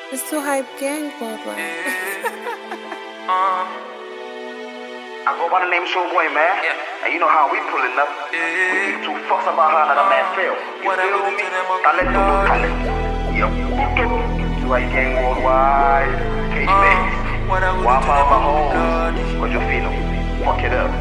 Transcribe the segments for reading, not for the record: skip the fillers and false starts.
It's too hype gang, Barbara. I go by the name Showboy, man. Yeah. And you know how we pulling up. We give 2 fucks about how another man feel. You feel me? Talento no talent. Yup. Too hype gang worldwide. K-Bass. One pound my home. What you feeling? Fuck it up.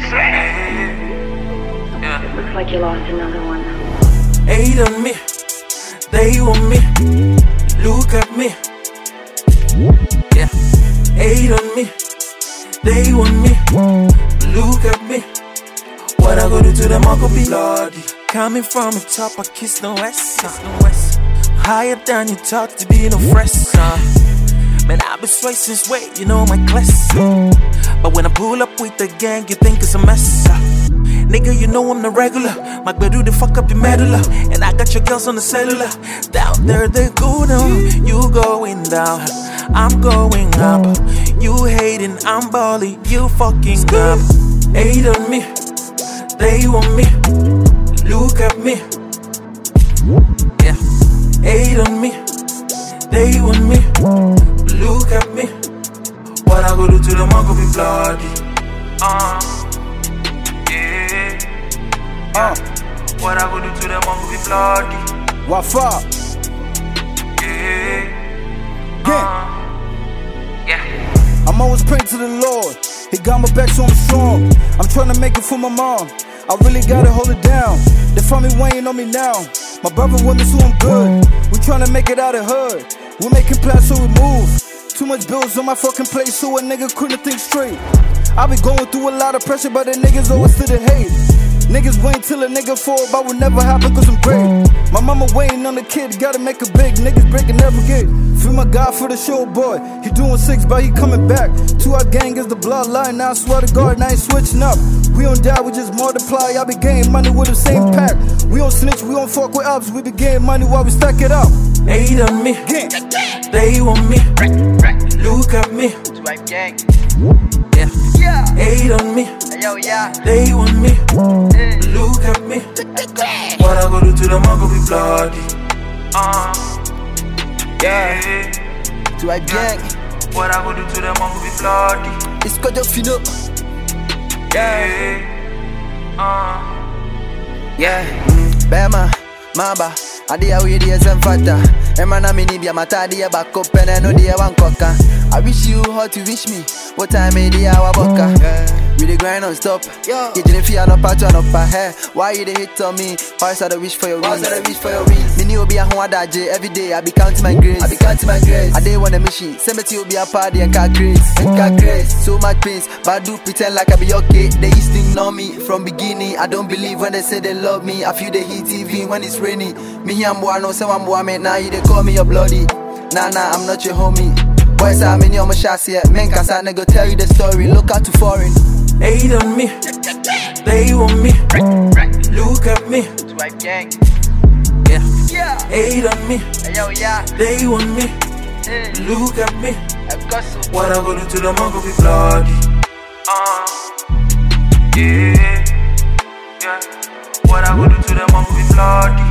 It looks like you lost another one. Hate on me, they want me. Look at me, yeah. Hate on me, they want me. Look at me. What I go do to them, I go be bloody. Coming from the top, I kiss the west. Higher than you talk to be no fresh. Man, I've been straight since way, you know my class. But when I pull up with the gang, you think it's a mess. Nigga, you know I'm the regular. My bedu, they fuck up your medulla. And I got your girls on the cellular. Down there, they go down. You going down, I'm going up. You hating, I'm balling. You fucking up. Hate on me, they want me. Look at me, yeah. Hate on me, they want me. Look at me. What I go do to them, I go be bloody. What I go do to them, I go be bloody. What fuck? Yeah. I'm always praying to the Lord. He got my back so I'm strong. I'm trying to make it for my mom. I really gotta hold it down. They find me weighing on me now. My brother with me so I'm good. We trying to make it out of hood. We're making plans so we move. Too much bills on my fucking plate so a nigga couldn't think straight. I be going through a lot of pressure but the niggas always to the hate. Niggas wait till a nigga fall, but will never happen cause I'm great. My mama waiting on the kid, gotta make it big. Niggas breaking never get. Feel my God for the show, boy. He doing 6, but he coming back. 2 our gang is the bloodline. Now I swear to God, I ain't switching up. We don't die, we just multiply. I be getting money with the same pack. We don't snitch, we don't fuck with ups. We be getting money while we stack it up. Hate on me, they want me. Look at me, yeah. Hate on me, they want me. Look at me. What I go do to them, I go be bloody. Yeah. To a gang. What I go do to them, I go be bloody. It's called your fino. Yeah. Bema, Mamba. Adia we the same factor. Emana mini be mata dia back up and I know dia one cocker. I wish you how to wish me. What time is the hour boka? We the grind non stop. You didn't feel no pattern up a hair. Why you the hit on me? Why I wish for your wings? Me new be a home that J every day. I be counting my grace. I day want a mission. Send me to you be a party and car grace. So much pains, but do pretend like I be okay. They used to know me from beginning. I don't believe when they say they love me. I feel they hit TV when it's raining. Me I'm boy, no say I'm boy, man. Now you they call me your bloody. Nah, I'm not your homie. Boys, I'm in your shots here. Men can say go tell you the story. Look out to foreign. Hate on me, they want me. Look at me, yeah. Hate on me, they want me. Look at me. What I go do to them, I go be bloody. Yeah. What I go do to them, I go be bloody.